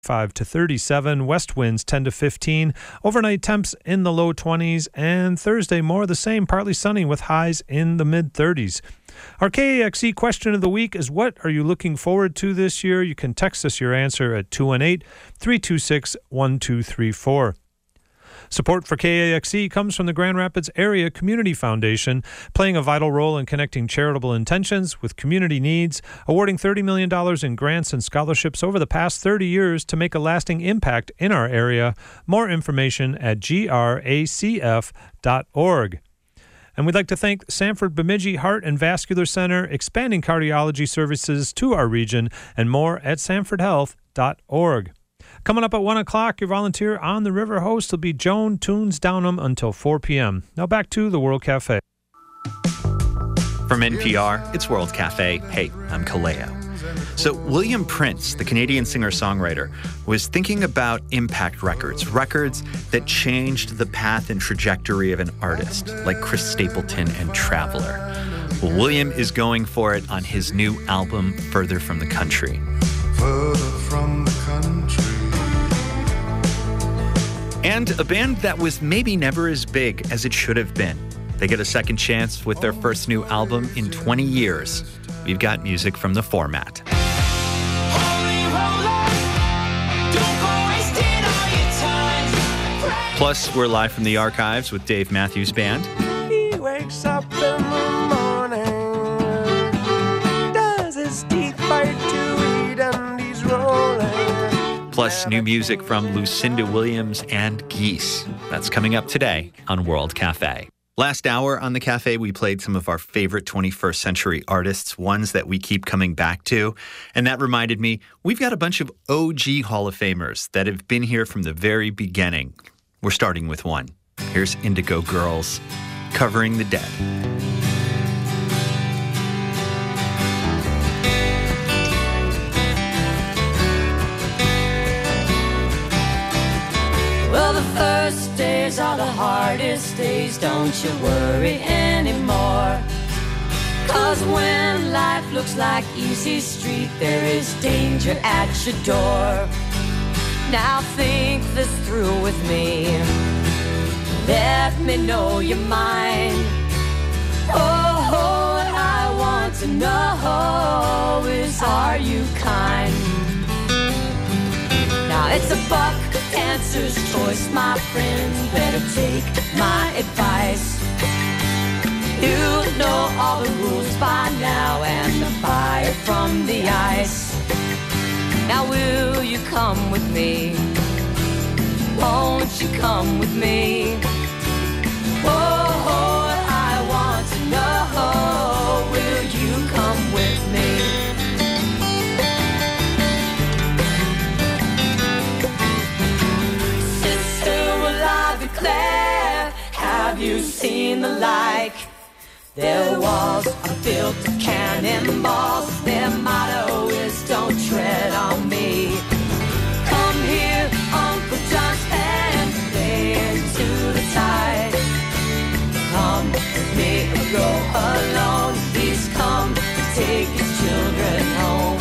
5 to 37, west winds 10 to 15, overnight temps in the low 20s, and Thursday more of the same, partly sunny with highs in the mid-30s. Our KAXE question of the week is, what are you looking forward to this year? You can text us your answer at 218-326-1234. Support for KAXE comes from the Grand Rapids Area Community Foundation, playing a vital role in connecting charitable intentions with community needs, awarding $30 million in grants and scholarships over the past 30 years to make a lasting impact in our area. More information at gracf.org. And we'd like to thank Sanford Bemidji Heart and Vascular Center, expanding cardiology services to our region, and more at sanfordhealth.org. Coming up at 1 o'clock, your volunteer on the River host will be Joan Toons Downham until 4 p.m. Now back to the World Cafe. From NPR, it's World Cafe. Hey, I'm Kaleo. So William Prince, the Canadian singer-songwriter, was thinking about impact records that changed the path and trajectory of an artist, like Chris Stapleton and Traveler. Well, William is going for it on his new album, Further from the Country. Further from the country. And a band that was maybe never as big as it should have been. They get a second chance with their first new album in 20 years. We've got music from The Format. Plus, we're live from the archives with Dave Matthews Band. He wakes up in the morning, does his teeth bite to eat, and he's rolling. Plus, new music from Lucinda Williams and Geese. That's coming up today on World Cafe. Last hour on the Cafe, we played some of our favorite 21st century artists, ones that we keep coming back to. And that reminded me, we've got a bunch of OG Hall of Famers that have been here from the very beginning. We're starting with one. Here's Indigo Girls, Covering the Dead. Well, the first days are the hardest days, don't you worry anymore. 'Cause when life looks like easy street, there is danger at your door. Now think this through with me, let me know your mind. Oh, what I want to know is, are you kind? Now it's a buck dancer's choice, my friends, better take my advice. You know all the rules by now and the fire from the ice. Now will you come with me? Won't you come with me? Oh, what I want to know, will you come with me? Declare, have you seen the like? Their walls are built of cannonballs. Their motto is, don't tread on me. Come here, Uncle John's band, play into the tide. Come with me or go alone. He's come to take his children home.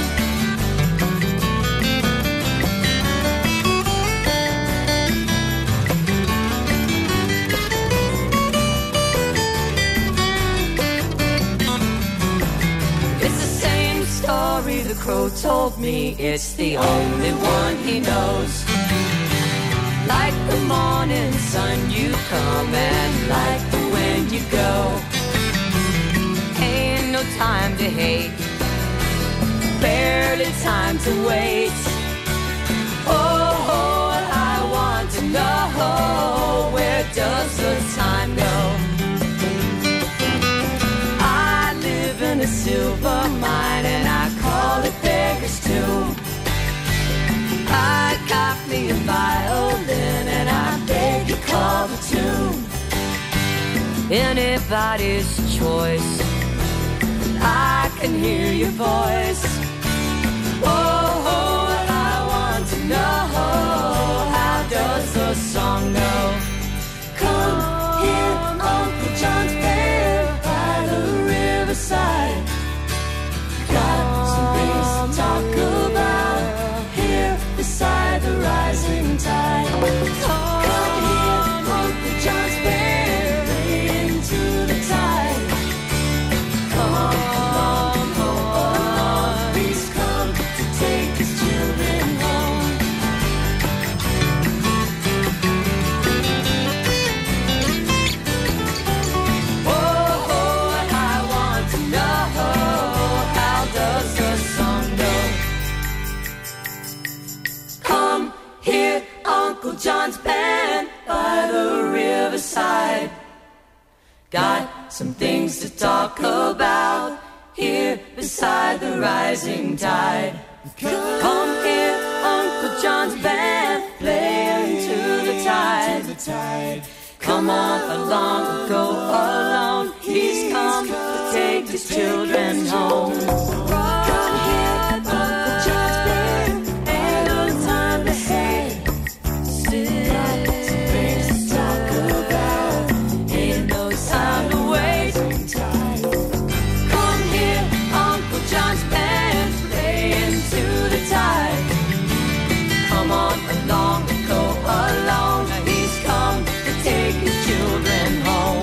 The crow told me, it's the only one he knows. Like the morning sun you come, and like the wind you go. Ain't no time to hate, barely time to wait. Oh, what I want to know, where does the time go? I live in a silver mine and I call it Beggar's Tomb. I got me a violin and I beg you call the tune. Anybody's choice, I can hear your voice. Oh, what I want to know, how does the song go? Come here, Uncle John's band by the riverside. Got some things to talk about here beside rising tide. Come here, Uncle John's band, play into the tide. Come on, he's come to take his children home. Oh, I want to know, how does the song go? Come here, Uncle John's band, by the riverside. Got some things to talk about here beside the rising tide. Come here, Uncle John's band, play into the tide. Come on along, go alone. He's come to take his children home. Come here, Uncle John's band, ain't no time to hate. Sit up, some things to talk about. Ain't no time to wait. Come here, Uncle John's band, play into the tide. Come on along, go along. He's come to take his children home.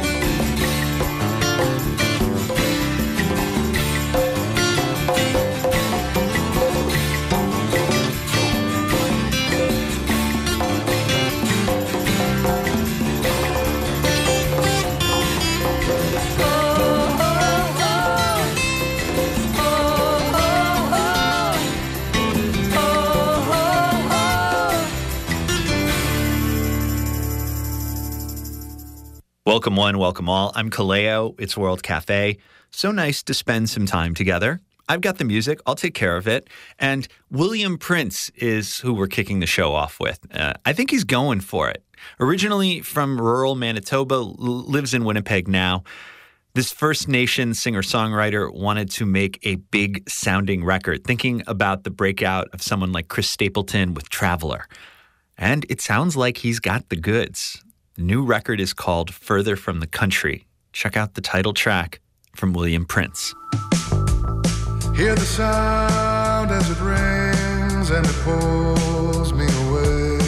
Welcome one, welcome all. I'm Kaleo. It's World Cafe. So nice to spend some time together. I've got the music. I'll take care of it. And William Prince is who we're kicking the show off with. I think he's going for it. Originally from rural Manitoba, lives in Winnipeg now. This First Nation singer-songwriter wanted to make a big-sounding record, thinking about the breakout of someone like Chris Stapleton with Traveler. And it sounds like he's got the goods. The new record is called Further from the Country. Check out the title track from William Prince. Hear the sound as it rings and it pulls me away,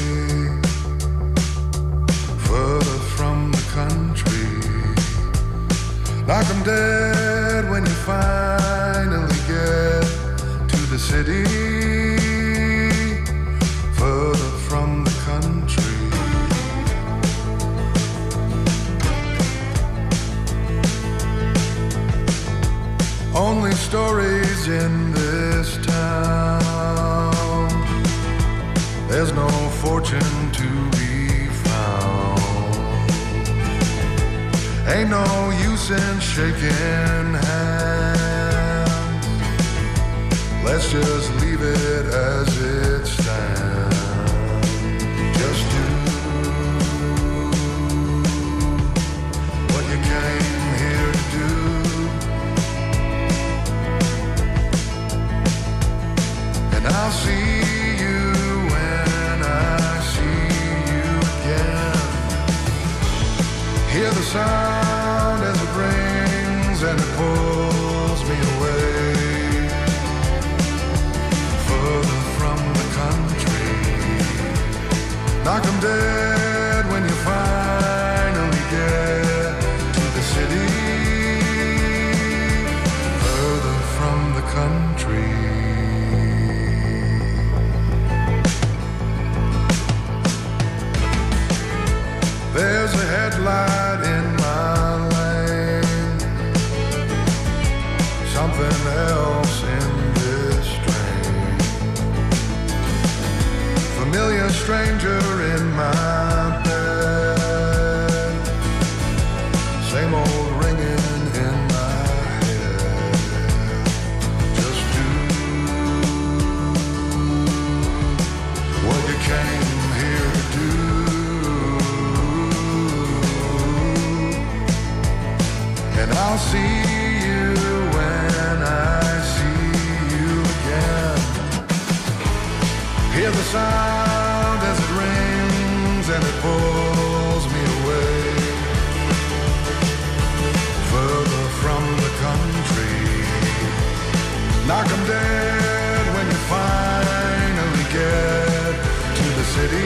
further from the country, like I'm dead when you finally get to the city, further from the country. Only stories in this town. There's no fortune to be found. Ain't no use in shaking hands. Let's just leave it as it stands. Just do what you came here to do. And I'll see you when I see you again. Hear the sound as it rings and it pulls me away, further from the country. Knock 'em dead when you finally get to the city, further from the country. There's a headlight in my lane, something else in this train. Familiar stranger in my bed, same old ringing in my head. Just do what you came here to do. And I'll see you when I see you again. Hear the sound as it rings and it pulls me away, further from the country. Knock 'em dead when you finally get to the city,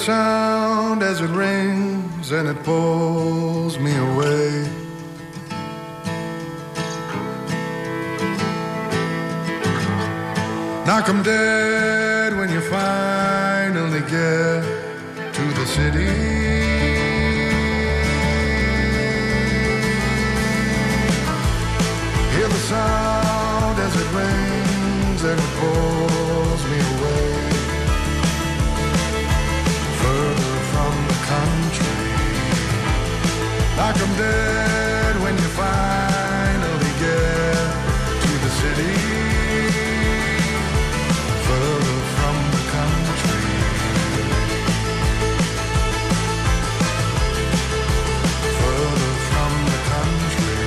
sound as it rings and it pulls me away. Knock 'em dead when you finally get to the city. Hear the sound as it rings and it pulls me away. Further from the country. Knock 'em dead when you finally get to the city. Further from the country. Further from the country.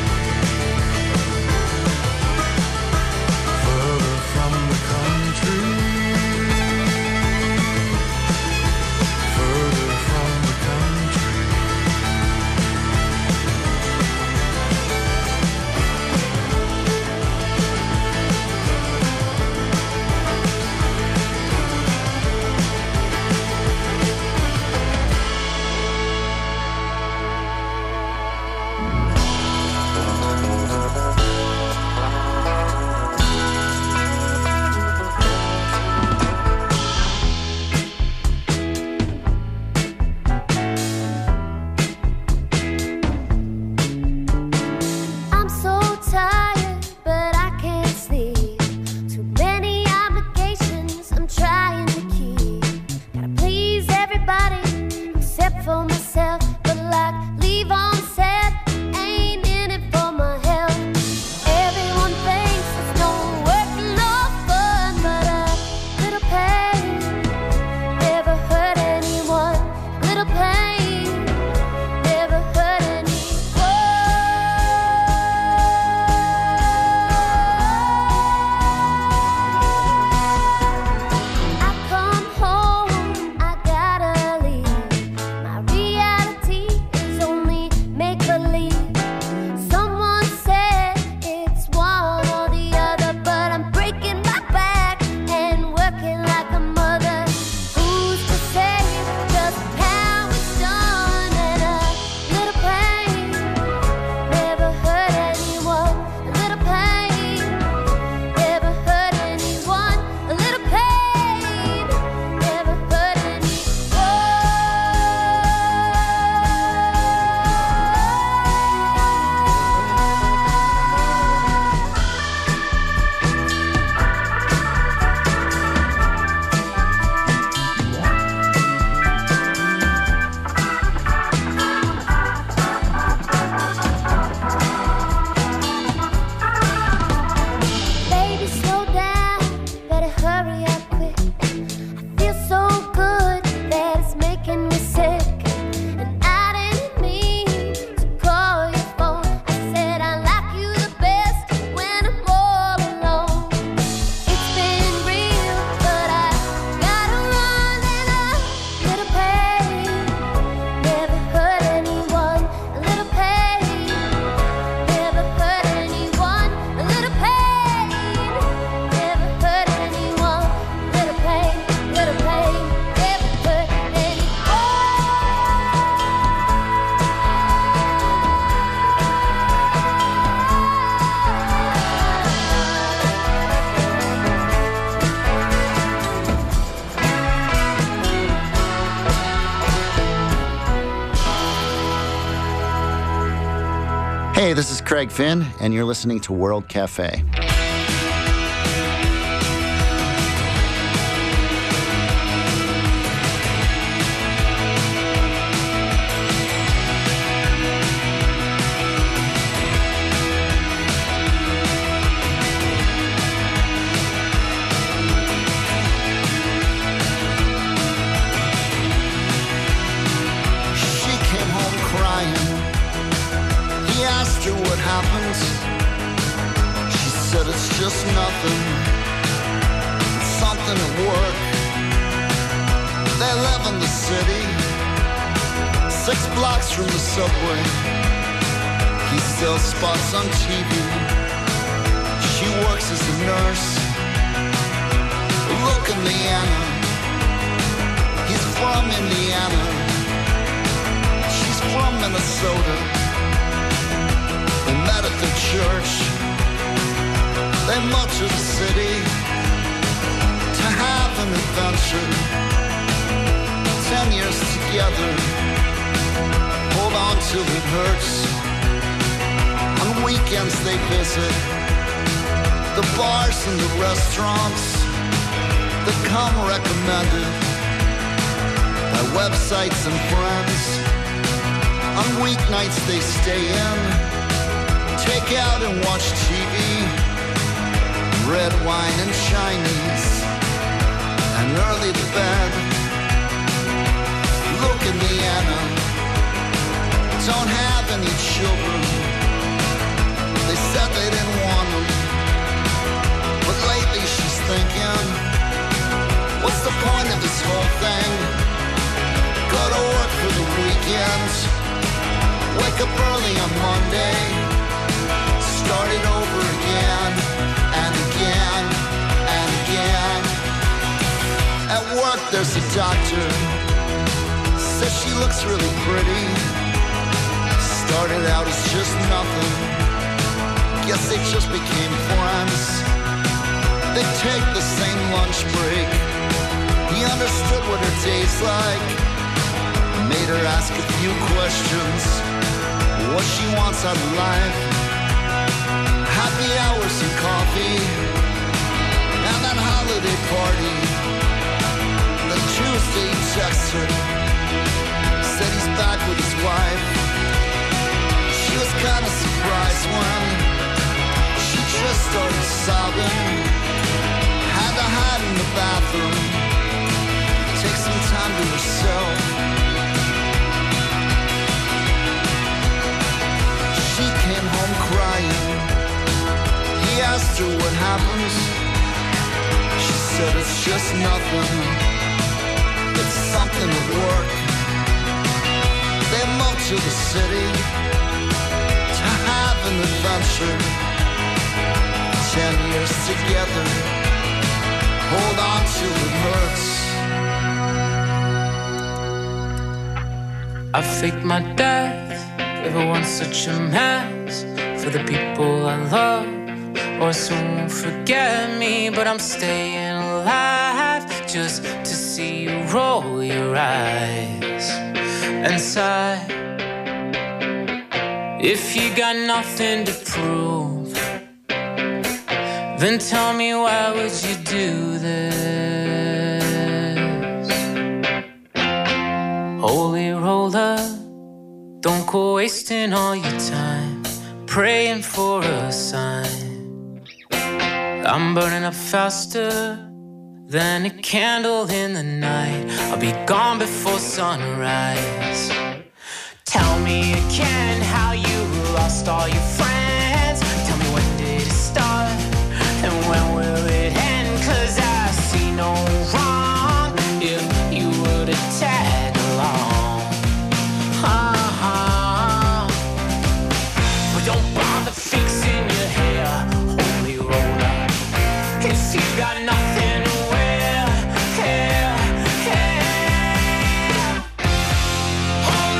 Further from the country. Further from the country. I'm so tired, but I can't sleep. Too many obligations I'm trying to keep. Gotta please everybody except for myself. But like leave on set, ain't in it for my health. Everyone thinks it's no work, no fun, but a little pain never hurt anyone. Little pain never hurt anyone. I come home, I gotta leave. My reality is only make-believe. Someone said it's one or the other, but I'm breaking my back and working like a mother. Who's to say just how it's done? And a little pain never hurt anyone. A little pain never hurt anyone. A little pain never hurt Baby, slow down, better hurry up quick. I feel so good that it's making me sick. And I didn't mean to call your phone. I said I like you the best when I'm all alone. It's been real, but I gotta run. And a little pain never hurt anyone. A little pain never hurt anyone. A little pain never hurt anyone. Little pain never hurt Hey, this is Craig Finn, and you're listening to World Cafe. She came home crying. He asked her what happened. She said it's just nothing. It's something at work. They live in the city, 6 blocks from the subway. He sells spots on TV. She works as a nurse. Look in Leanna. He's from Indiana, she's from Minnesota. They met at the church, they moved to the city to have an adventure. 10 years together, hold on till it hurts. On weekends they visit the bars and the restaurants that come recommended by websites and friends. On weeknights they stay in, take out and watch TV, red wine and Chinese, and early to bed. Look at Leanna, don't have any children. They said they didn't want them, but lately she's thinking, what's the point of this whole thing? Go to work for the weekend, wake up early on Monday, start it over again, and again, and again. At work there's a doctor, says she looks really pretty. Started out as just nothing, guess they just became friends. They take the same lunch break, he understood what her day's like, made her ask a few questions, what she wants out of life. Happy hours and coffee, and that holiday party. The Tuesday he texts her, said he's back with his wife. She was kind of surprised when she just started sobbing. Had to hide in the bathroom, take some time to herself. She came home crying. He asked her what happens. She said it's just nothing, it's something at work. They moved to the city to have an adventure. 10 years together, hold on till it hurts. I faked my death, ever once such a mess for the people I love, or soon won't forget me. But I'm staying alive just to see you roll your eyes and sigh. If you got nothing to prove, then tell me why would you do this? Holy roller, don't go wasting all your time praying for a sign. I'm burning up faster than a candle in the night. I'll be gone before sunrise. Tell me again how you lost all your friends. Tell me when did it start and when will it end? 'Cause I see no wrong if you were to tag along. But don't bother fixing your hair, holy roller, if you got nothing to wear. Oh,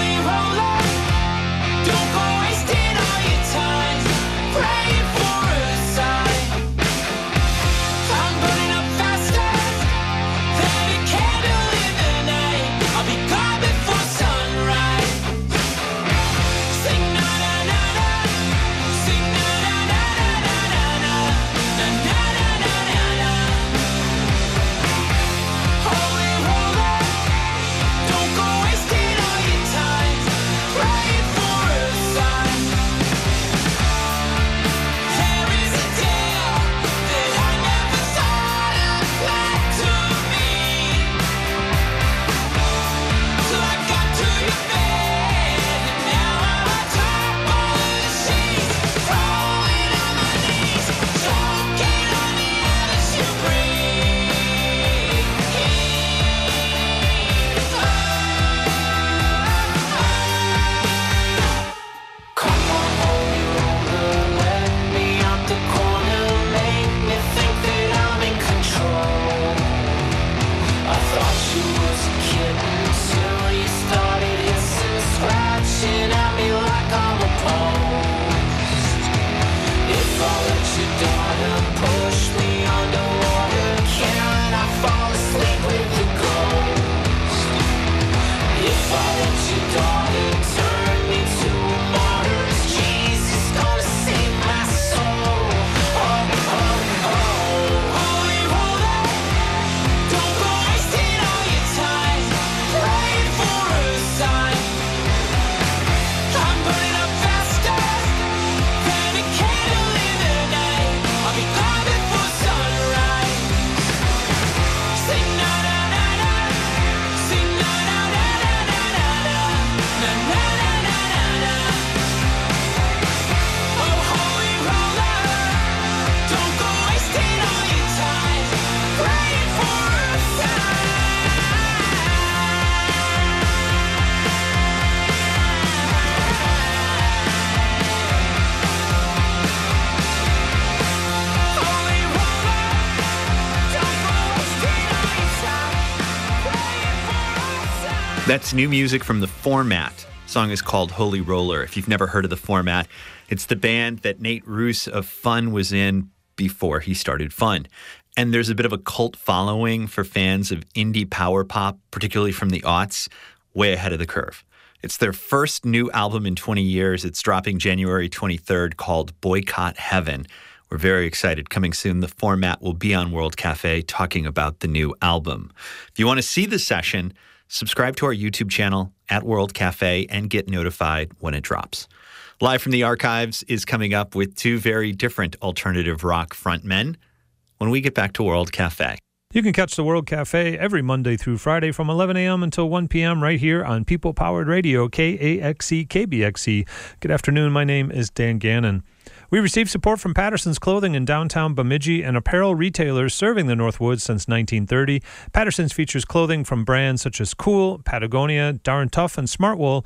That's new music from The Format. The song is called Holy Roller. If you've never heard of The Format, it's the band that Nate Roos of Fun was in before he started Fun. And there's a bit of a cult following for fans of indie power pop, particularly from the aughts, way ahead of the curve. It's their first new album in 20 years. It's dropping January 23rd, called Boycott Heaven. We're very excited. Coming soon, The Format will be on World Cafe talking about the new album. If you want to see the session, subscribe to our YouTube channel at World Cafe and get notified when it drops. Live from the Archives is coming up with two very different alternative rock frontmen when we get back to World Cafe. You can catch the World Cafe every Monday through Friday from 11 a.m. until 1 p.m. right here on People-Powered Radio, KAXE, KBXE. Good afternoon. My name is Dan Gannon. We received support from Patterson's Clothing in downtown Bemidji, an apparel retailer serving the Northwoods since 1930. Patterson's features clothing from brands such as Cool, Patagonia, Darn Tough, and Smartwool.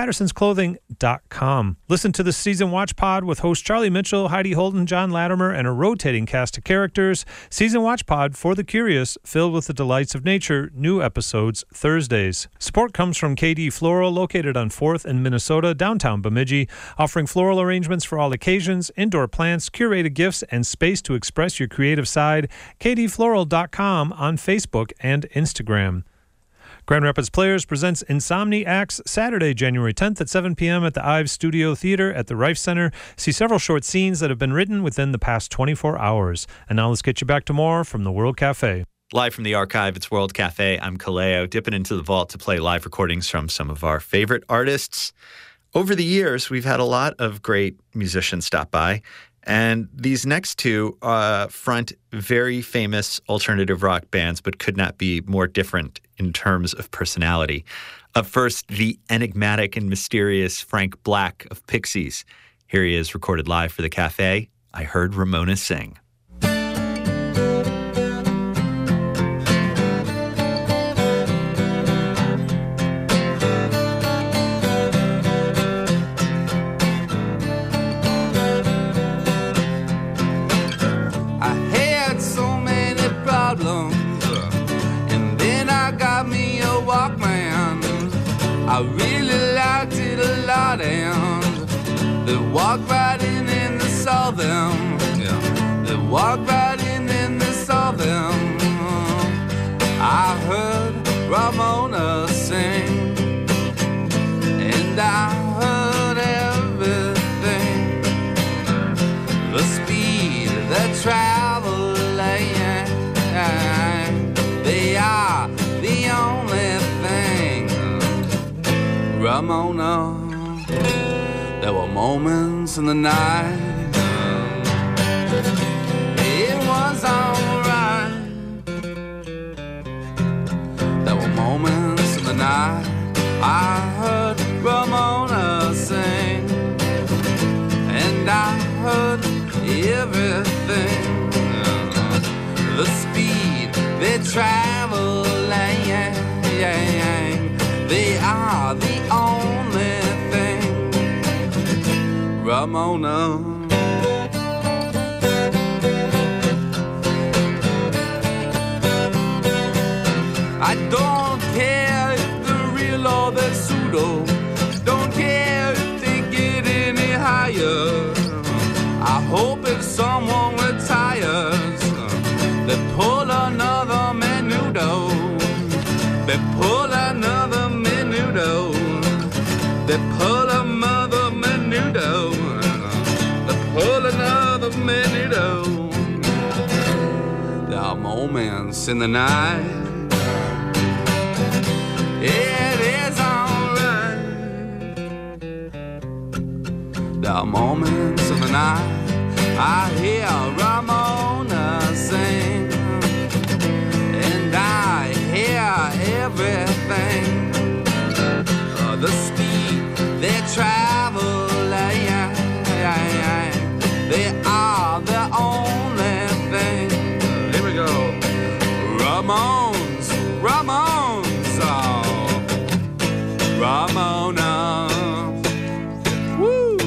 PattersonsClothing.com. Listen to the Season Watch Pod with host Charlie Mitchell, Heidi Holden, John Latimer, and a rotating cast of characters. Season Watch Pod for the curious, filled with the delights of nature. New episodes Thursdays. Support comes from KD Floral, located on 4th in Minnesota, downtown Bemidji, offering floral arrangements for all occasions, indoor plants, curated gifts, and space to express your creative side. KDFloral.com on Facebook and Instagram. Grand Rapids Players presents Insomni Acts Saturday, January 10th at 7 p.m. at the Ives Studio Theater at the Rife Center. See several short scenes that have been written within the past 24 hours. And now let's get you back to more from the World Cafe. Live from the Archive, it's World Cafe. I'm Kaleo, dipping into the vault to play live recordings from some of our favorite artists. Over the years, we've had a lot of great musicians stop by, and these next two front very famous alternative rock bands, but could not be more different in terms of personality. Up first, the enigmatic and mysterious Frank Black of Pixies. Here he is, recorded live for the Cafe. I Heard Ramona Sing. I really liked it a lot, and they walked right in and they saw them. Yeah. They walked right in and they saw them. I heard Ramona sing, and I heard everything. The speed that travel lane, they are the only thing. Ramona, there were moments in the night, it was alright. There were moments in the night, I heard Ramona sing, and I heard everything. The speed they travel, they are the only thing. Ramona, I don't care if they're real or they're pseudo. Don't care if they get any higher. I hope it's moments in the night. It is alright. There are moments in the night I hear Ramona sing, and I hear everything. The speed they travel, they are the only thing. Here we go. Ramones, Ramones, oh, Ramona. Woo!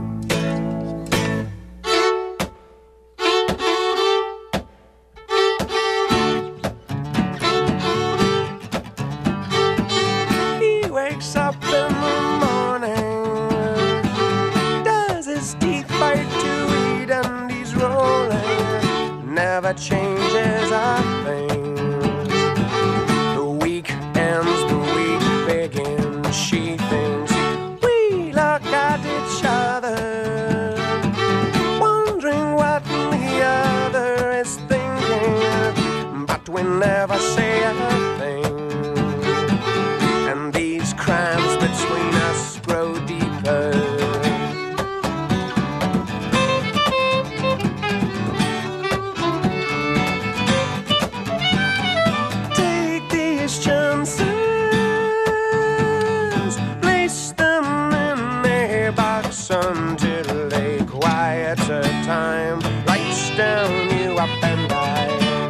He wakes up in the morning, does his teeth bite to eat, and he's rolling, never changes a thing. The week ends, the week begins. She thinks we look at each other, wondering what the other is thinking, but we never say a thing. And these crimes between us grow deeper. Take these chances, place them in a box until a quieter time writes down you up and down.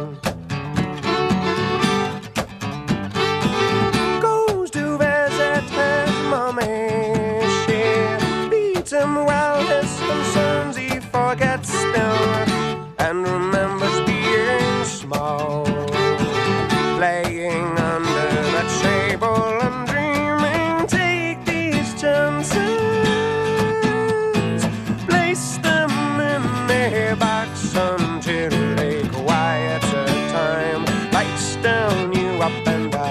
Goes to visit his mommy. She beats him while his concerns he forgets them and remembers being small, playing under the table and dreaming. Take these chances, place them in a box until a quieter time lights down you up and down.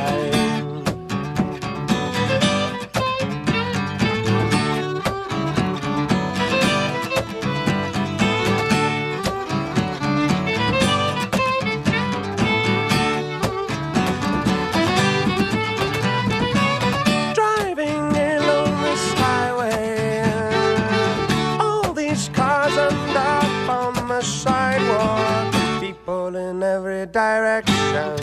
Driving along this highway, all these cars end up on the sidewalk, people in every direction.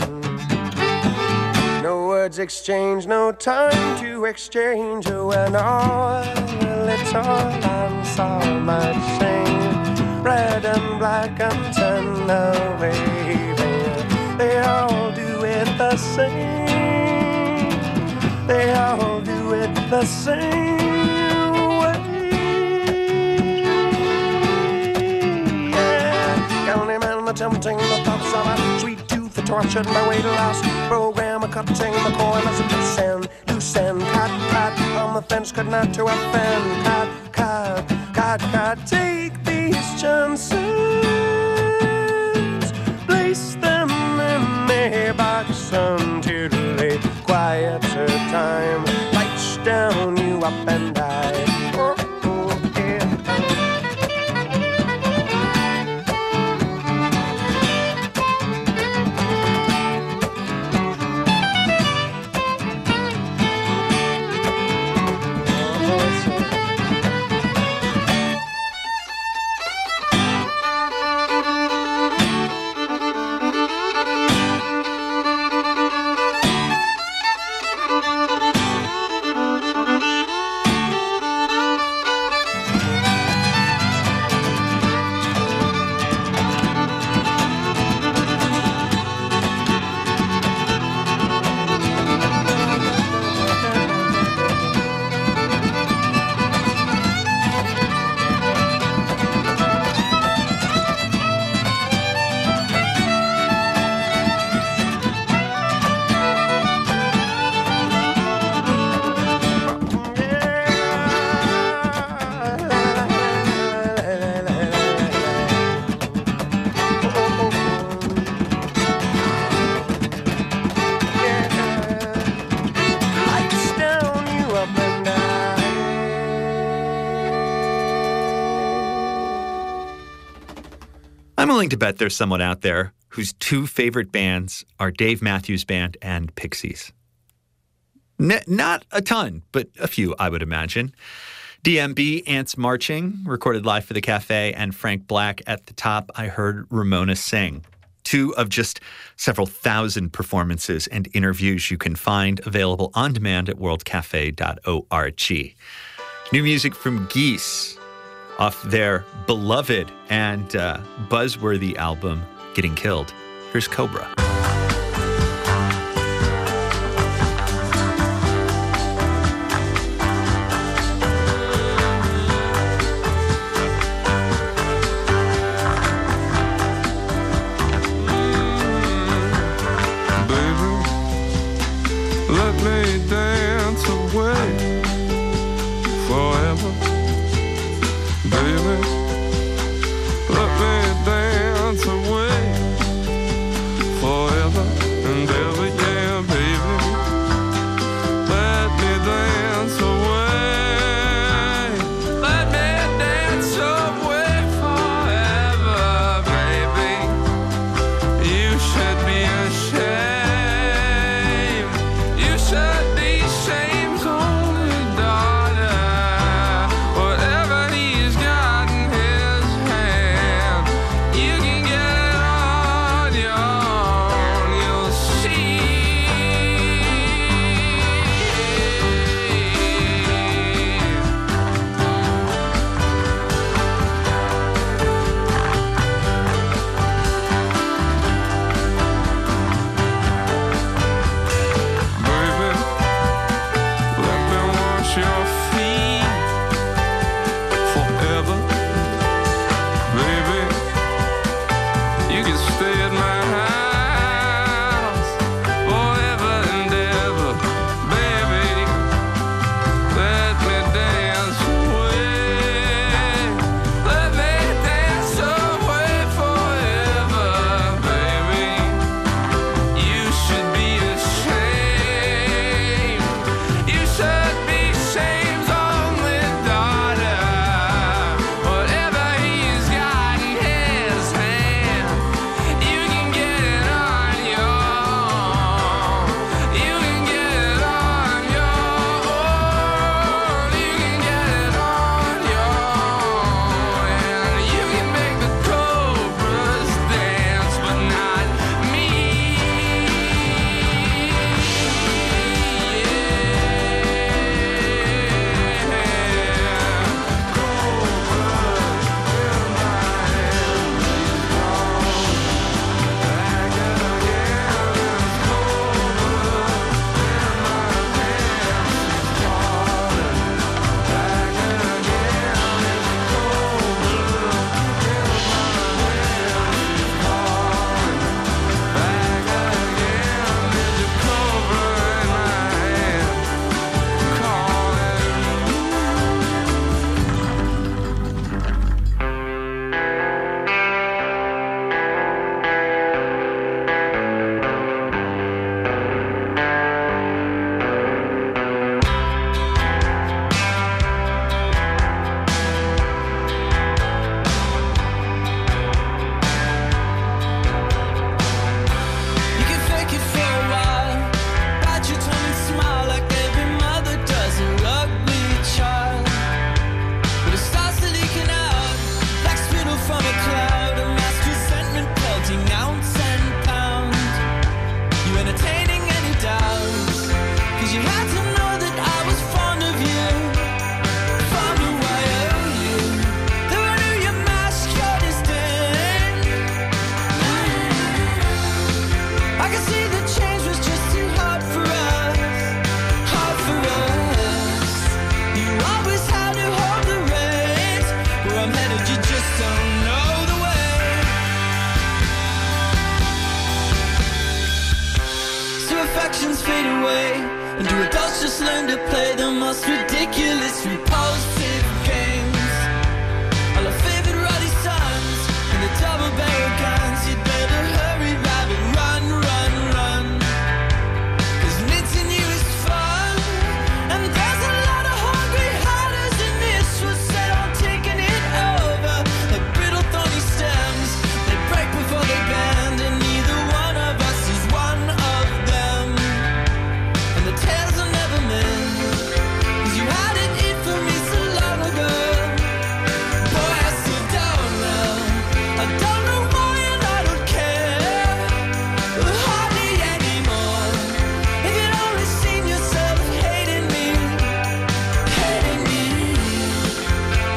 No words exchanged, no time to exchange. When all little lamps are marching, red and black antenna waving, they all do it the same. They all do it the same way. Yeah. County man attempting the thoughts of a sweet tooth, the tortured my way to last. Programmer cutting the corners of the sand. Loose end, cut, cut, on the fence, could not to offend. Cut, cut, cut, cut, take these chances, place them in a box until a quieter time lights down you up and I. Oh, oh, yeah. I'm willing to bet there's someone out there whose two favorite bands are Dave Matthews Band and Pixies. Not a ton, but a few, I would imagine. DMB, Ants Marching, recorded live for the Cafe, and Frank Black at the top. I heard Ramona sing. Two of just several thousand performances and interviews you can find available on demand at worldcafe.org. New music from Geese off their beloved and buzzworthy album, Getting Killed. Here's Cobra. Whatever he's gotten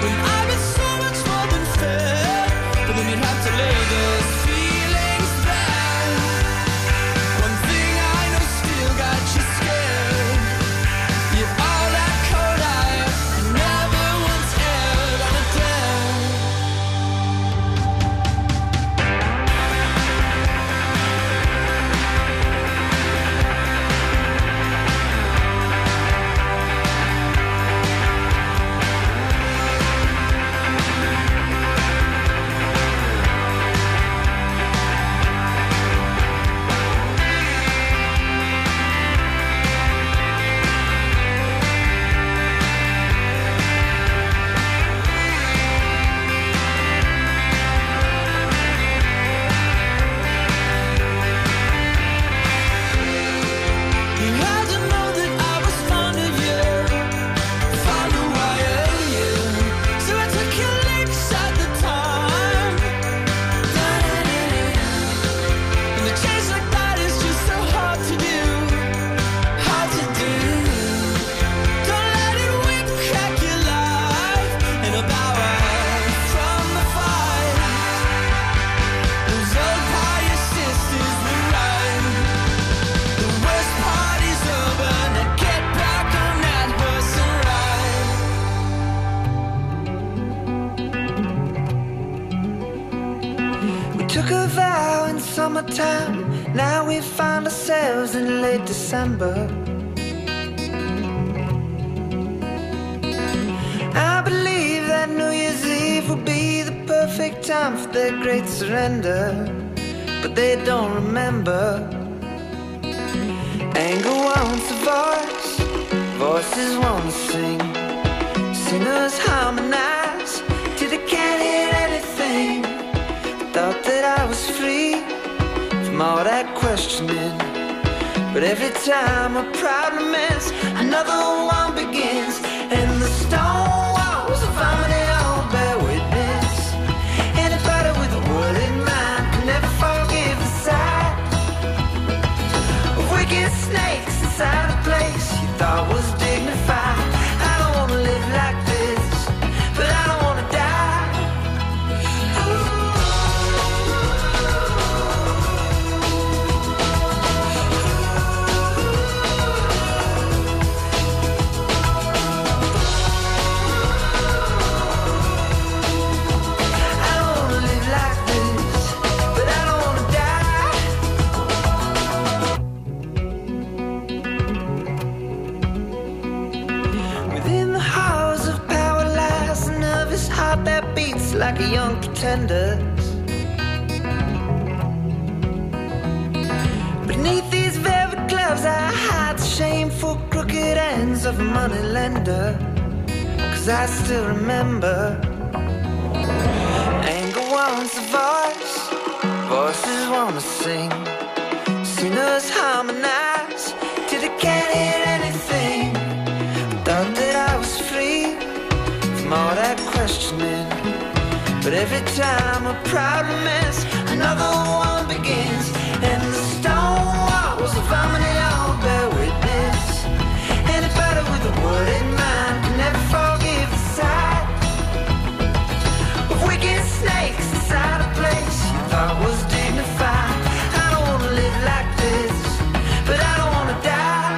when I've been so much more than fair. But then you'd have to lay those feelings bare. One thing I know still got you scared. You're all that cold iron, never once aired on a dare. You had to know that I was fond of you, fond of why I owe you. So I took your licks at the time. And the chase like that is just so hard to do, hard to do. Don't let it whip crack your life in a bower from the fight. Those old pious sisters were right. The worst part is over, now get back on that horse and ride. We took a vow in summertime, now we find ourselves in late December. I believe that New Year's Eve will be the perfect time for their great surrender, but they don't remember. Anger wants a voice, voices want to sing. Singers harmonize till they can't hear anything. Thought that I was free from all that questioning, but every time a problem ends, another one begins. And the stone walls of harmony all bear witness. Anybody with a word in mind can never forgive the sight of wicked snakes inside a place you thought was dignified. I don't wanna live like this, but I don't wanna die. I don't wanna live like this, but I don't wanna die. Within the halls of power lies a nervous heart that beats like a young pretender's. Beneath these velvet gloves I hide the shameful crooked ends of a moneylender. 'Cause I still remember. Anger wants a voice, voices wanna sing. Singers harmonize till they can't hear anything. Thought that I was free from all that questioning, but every time a problem ends, another one begins. And the stone walls of harmony all bear witness. Anybody with a word in mind can never forgive the sight of wicked snakes inside a place you thought was dignified. I don't wanna live like this, but I don't wanna die.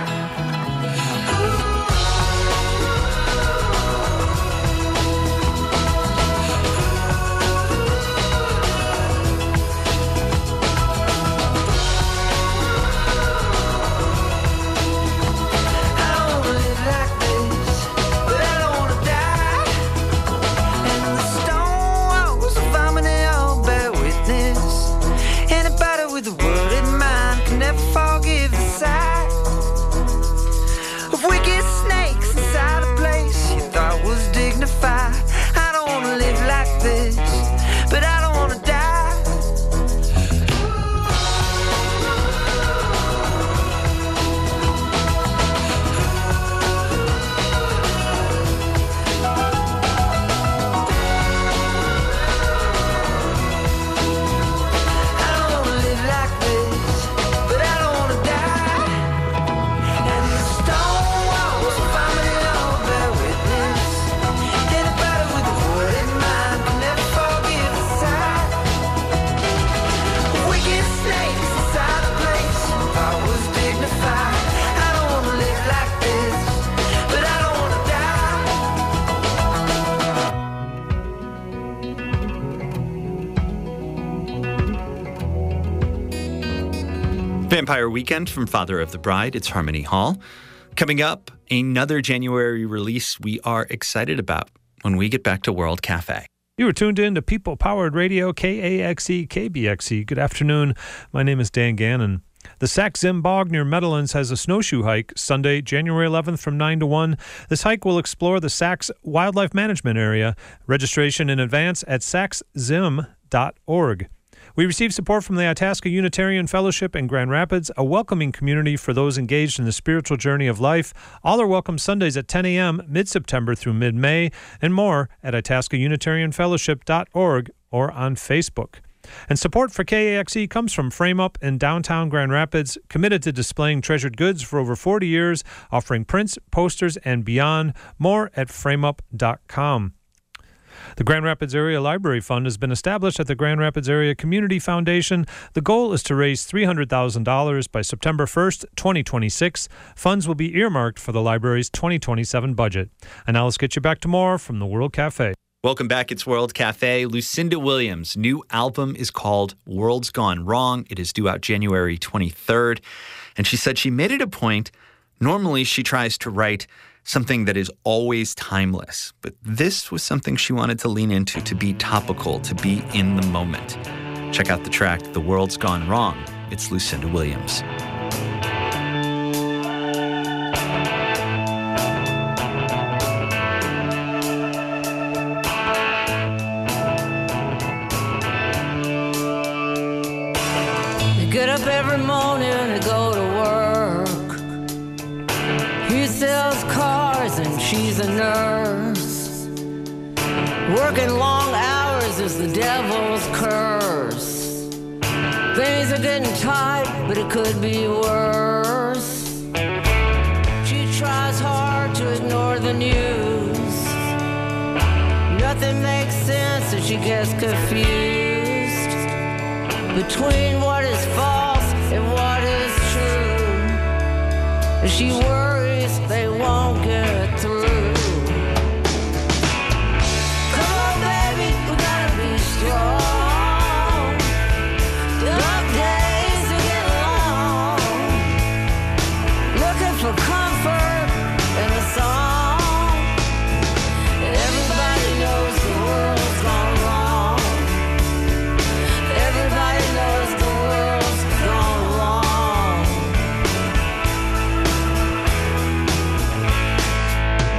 Vampire Weekend from Father of the Bride. It's Harmony Hall. Coming up, another January release we are excited about when we get back to World Cafe. You are tuned in to People-Powered Radio, KAXE, KBXE. Good afternoon. My name is Dan Gannon. The Sax Zim Bog near Meadowlands has a snowshoe hike Sunday, January 11th from 9 to 1. This hike will explore the Sax Wildlife Management Area. Registration in advance at saxzim.org. We received support from the Itasca Unitarian Fellowship in Grand Rapids, a welcoming community for those engaged in the spiritual journey of life. All are welcome Sundays at 10 a.m. mid-September through mid-May, and more at itascaunitarianfellowship.org or on Facebook. And support for KAXE comes from Frame Up in downtown Grand Rapids, committed to displaying treasured goods for over 40 years, offering prints, posters, and beyond. More at frameup.com. The Grand Rapids Area Library Fund has been established at the Grand Rapids Area Community Foundation. The goal is to raise $300,000 by September 1st, 2026. Funds will be earmarked for the library's 2027 budget. And now let's get you back to more from the World Cafe. Welcome back. It's World Cafe. Lucinda Williams' new album is called World's Gone Wrong. It is due out January 23rd. And she said she made it a point. Normally, she tries to write something that is always timeless. But this was something she wanted to lean into, to be topical, to be in the moment. Check out the track, The World's Gone Wrong. It's Lucinda Williams. Get up every morning to go to work. He sells cars and she's a nurse. Working long hours is the devil's curse. Things are getting tight, but it could be worse. She tries hard to ignore the news. Nothing makes sense and she gets confused between what is false and what is true. And she worries they won't get through. Come on, baby, we gotta be strong. Dark days are getting long. Looking for comfort in a song. Everybody knows the world's gone wrong. Everybody knows the world's gone wrong.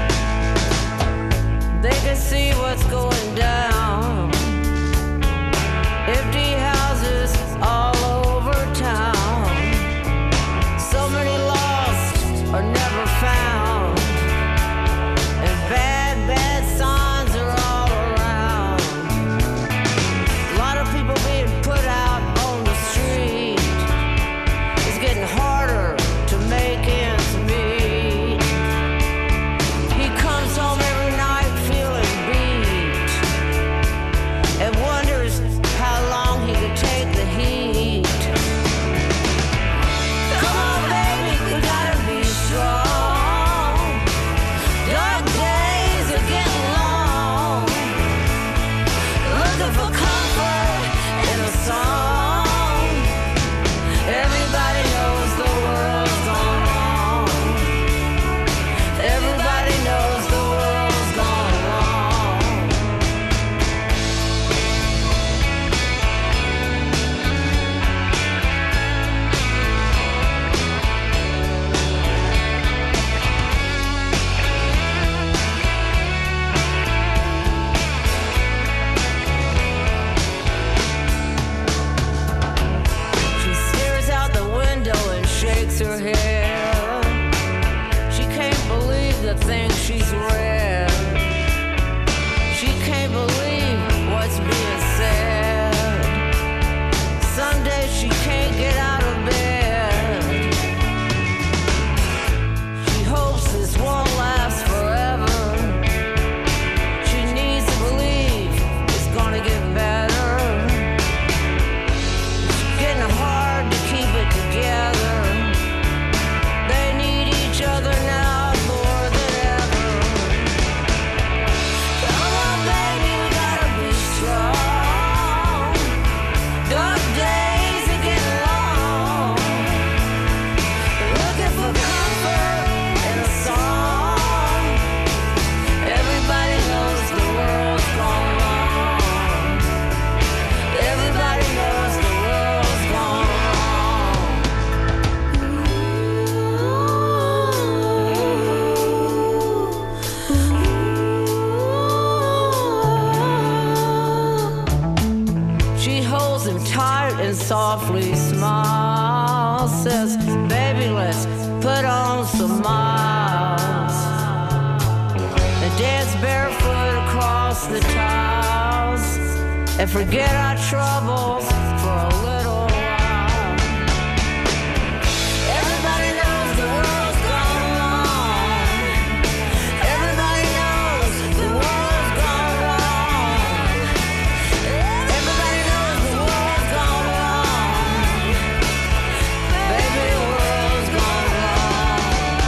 and softly smiles. Says, baby, let's put on some miles. And dance barefoot across the tiles and forget our troubles for a little while. Everybody knows the world's gone wrong. Everybody knows the world's gone wrong. Everybody knows the world's gone wrong. Baby, the world's gone wrong.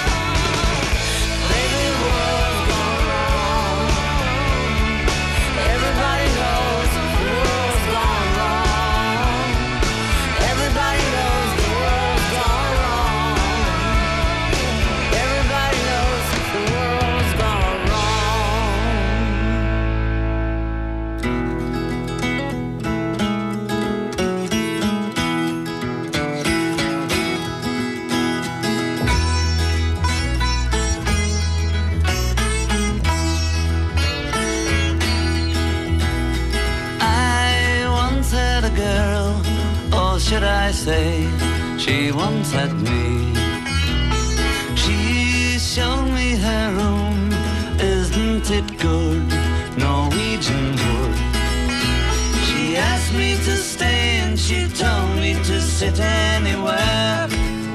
Baby, the world's gone wrong. Everybody knows the world's gone wrong. Everybody knows the world's gone wrong. Everybody knows the world's gone I once had a girl, or should I say, she once had me. She showed me her room, isn't it good, Norwegian wood. She asked me to stay and she told me to sit anywhere.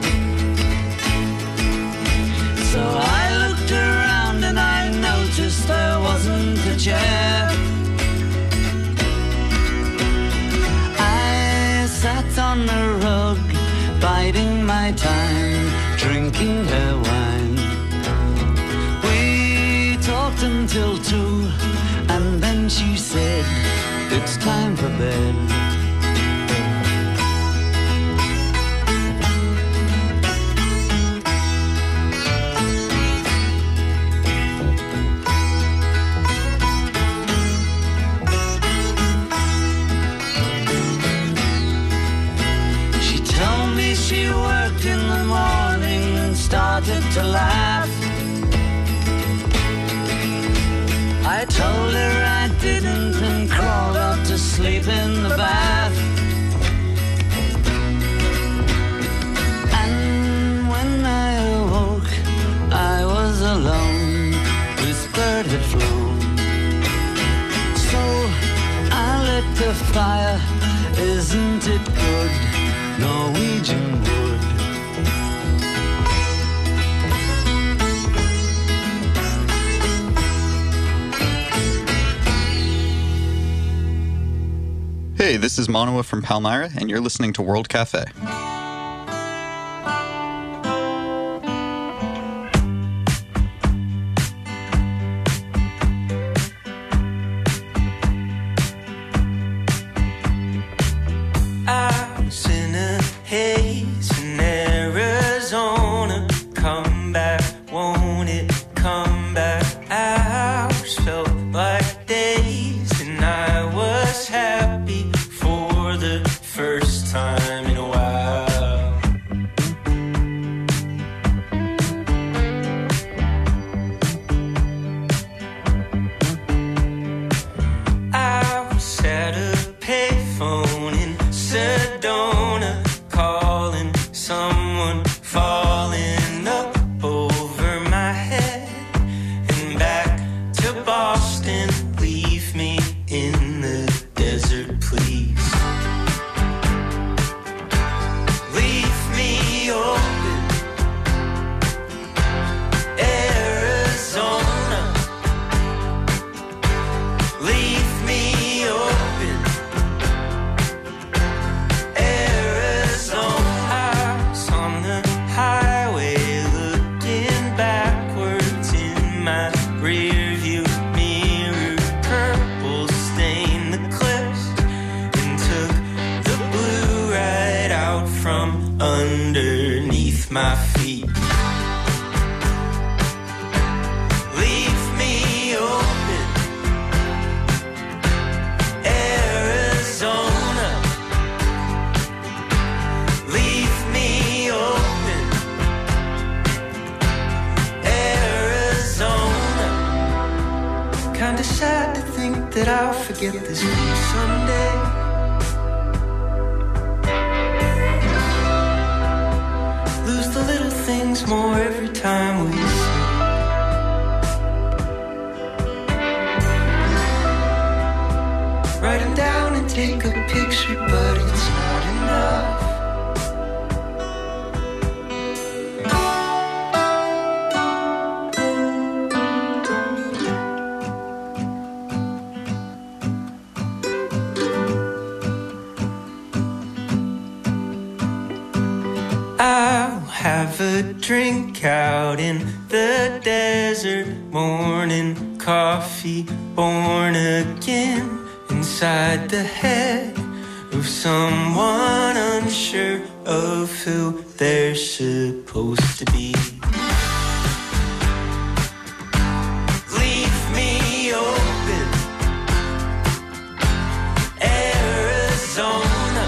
So I looked around and I noticed there wasn't a chair. I sat on the rug, biding my time, drinking her wine. We talked until 2, and then she said, it's time for bed. She told me she worked in the morning and started to laugh. I told her I didn't and crawled out to sleep in the bath. And when I awoke, I was alone, whispered had flown. So I lit the fire, isn't it good, Norwegian wood. Hey, this is Manoa from Palmyra, and you're listening to World Cafe. I was in a haze in Arizona. Come back, won't it come back? Hours felt like days, and I was happy for the first time in a while. I was at a payphone in Sedona, calling someone, falling up over my head, and back to Boston. Leave me in the desert, please. Leave me open, Arizona. Leave me open, Arizona. I was on the highway looking backwards in my rearview mirror. Purple stained the cliffs and took the blue right out from underneath my feet. Leave me open, Arizona. Leave me open, Arizona. Kinda sad to think that I'll forget this place someday. once more every time we sing. Write them down and take a picture, but it's not enough. I'll have a drink out in the desert, morning coffee, born again, inside the head of someone unsure of who they're supposed to be. Leave me open, Arizona.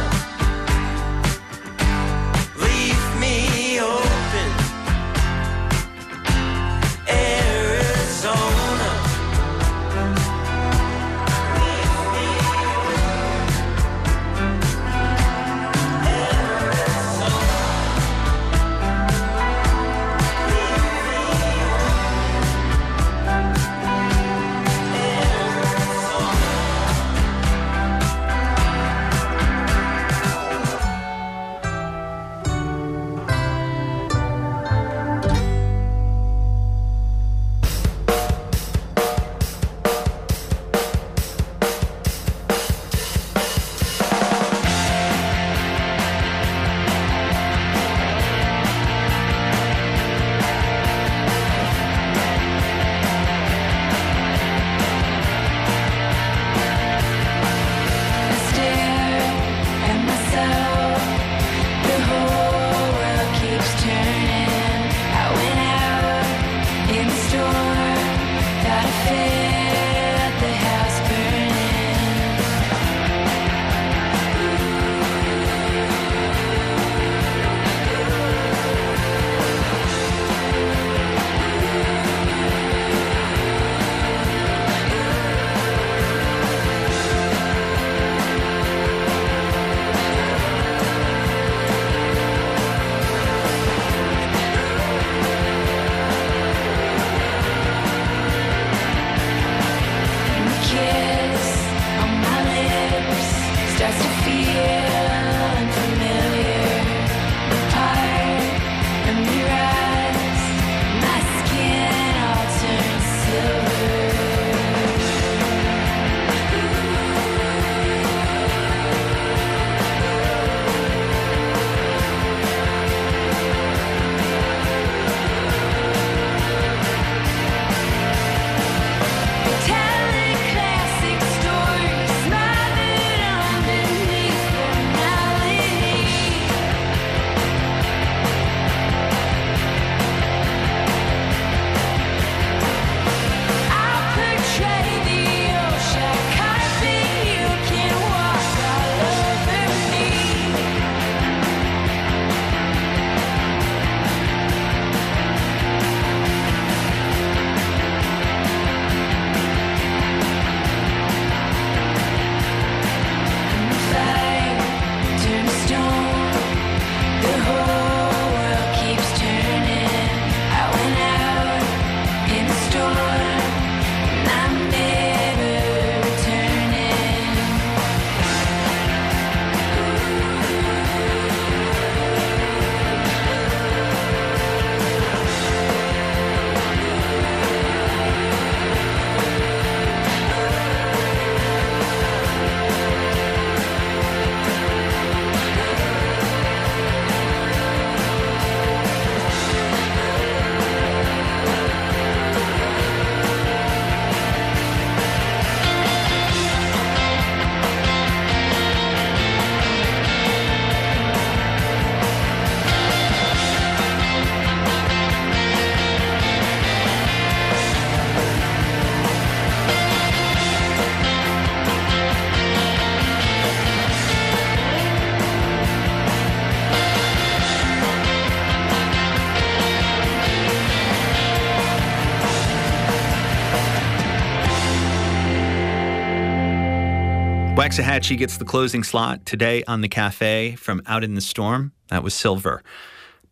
Waxahachie gets the closing slot today on the cafe from Out in the Storm. That was Silver.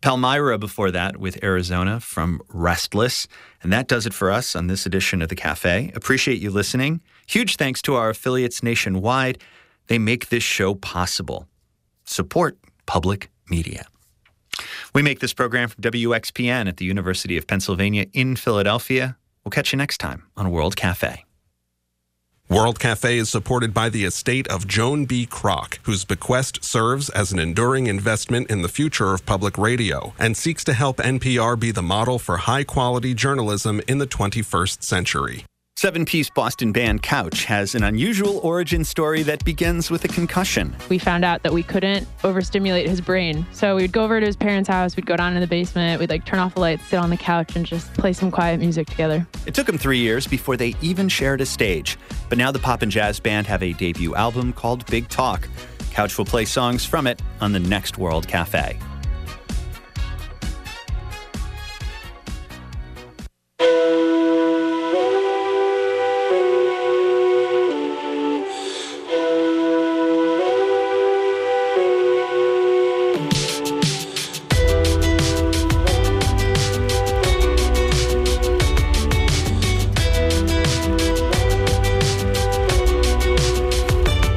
Palmyra before that with Arizona from Restless. And that does it for us on this edition of The Cafe. Appreciate you listening. Huge thanks to our affiliates nationwide. They make this show possible. Support public media. We make this program from WXPN at the University of Pennsylvania in Philadelphia. We'll catch you next time on World Cafe. World Cafe is supported by the estate of Joan B. Kroc, whose bequest serves as an enduring investment in the future of public radio and seeks to help NPR be the model for high-quality journalism in the 21st century. Seven-piece Boston band Couch has an unusual origin story that begins with a concussion. We found out that we couldn't overstimulate his brain. So we'd go over to his parents' house, we'd go down in the basement, we'd turn off the lights, sit on the couch, and just play some quiet music together. It took them 3 years before they even shared a stage. But now the pop and jazz band have a debut album called Big Talk. Couch will play songs from it on the next World Cafe.